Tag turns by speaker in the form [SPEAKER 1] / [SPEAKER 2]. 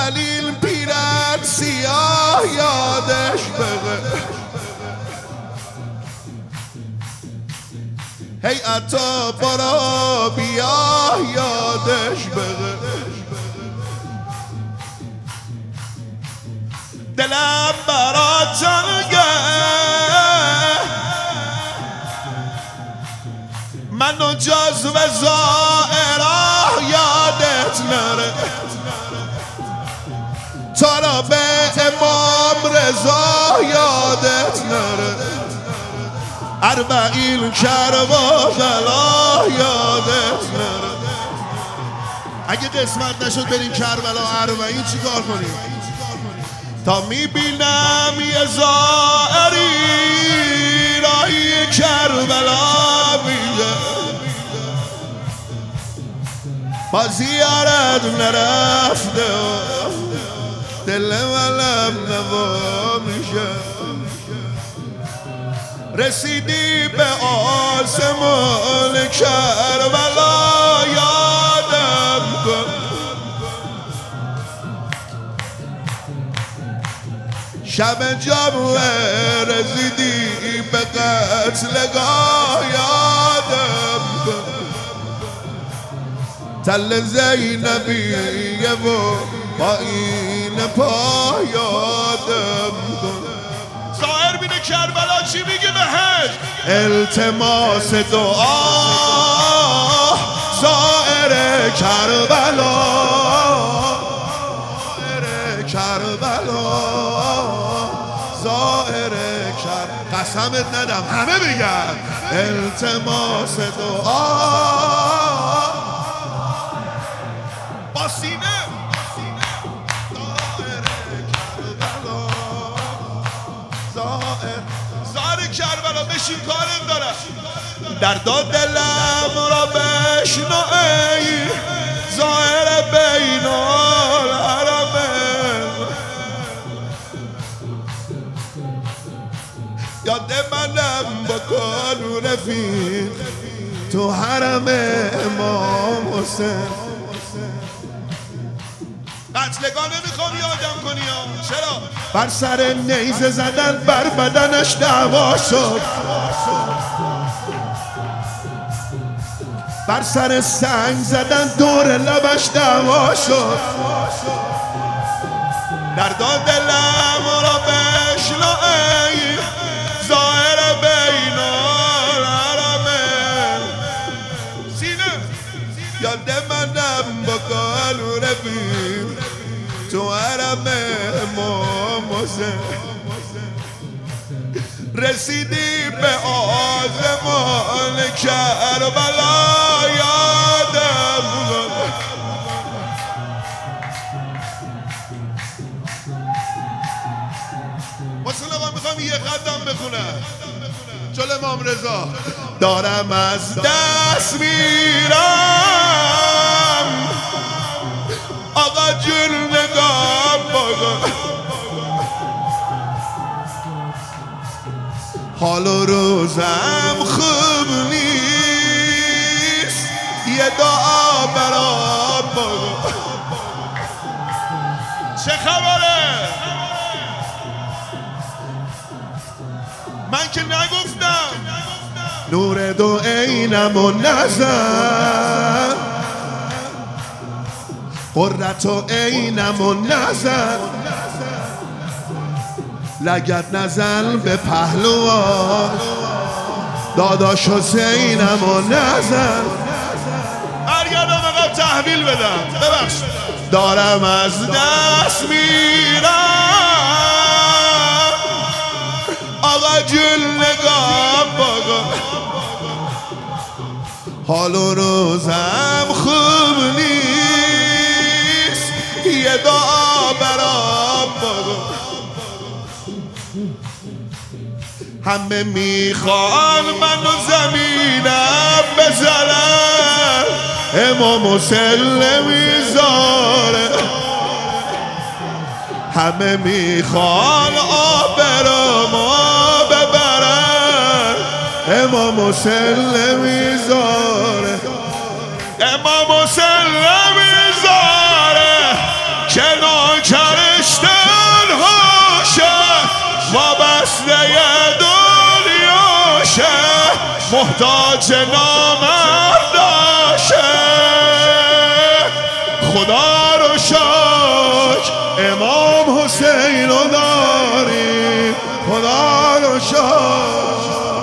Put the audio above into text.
[SPEAKER 1] دلیل پیرن سیاه یادش بره هی عطا برا بیا یادش بره دلم برا تنگه منو جزو زائره یادت نره تا را به امام رضا یادت نره اربعین کربلا یادت نره اگه قسمت نشد بریم کربلا اربعین چی کار کنیم؟ تا میبینم یه زائری راهی کربلا میگه با زیارت نرفته دل منم نوا میشه رسیدی به آسمان کربلا یادم کن شب جمعه رسیدی به قتلگاه یادم کن تل زینبیه و با این پا یادم کن ظاهر بینه کربلا چی میگه بهش التماس دعا ظاهر کربلا ظاهر کربلا قسمت ندم همه بگن التماس دعا با سینه ظاهر کربلا بشین کارم دارم درد دلم را بشنو ای ظاهر بین الحرمین یاد منم بکن رفیق تو حرم امام حسین قتلگاه نمیخوام یادم کنی چرا؟ بر سر نیزه زدن بر بدنش دعوا شد بر سر سنگ زدن دور لبش دعوا شد درد دلم را بشنو ای ظاهر بین الحرمین سینه یاد منم بکن رفیق تو حرم امام حسین رسیدی به آسمان کربلا یادم کن حسین آقا میخوام یه خطم بخونم جل امام رضا دارم از دست میرم آقا جون نگاه بگو حال و روزم خوب نیست یه دعا برام بگو چه خبره؟ من که نگفتم نور دو عینم و نظر قررت و عینم و نظر لگت نزن به پهلوان داداش حسینم و نظر برگردم اقام تحویل بدم ببخش دارم از دست میرم آقا جون نگاه بگو حال و روزم خوب نیست یه دعا برام بگو همه میخوان منو زمینم بزنن امام حسین نمیذاره همه میخوان آبرامو ببرن امام حسین نمیذاره امام حسین نمیذاره که محتاج نامرداشه. خدا رو شکر امام حسین رو داریم، خدا رو شکر.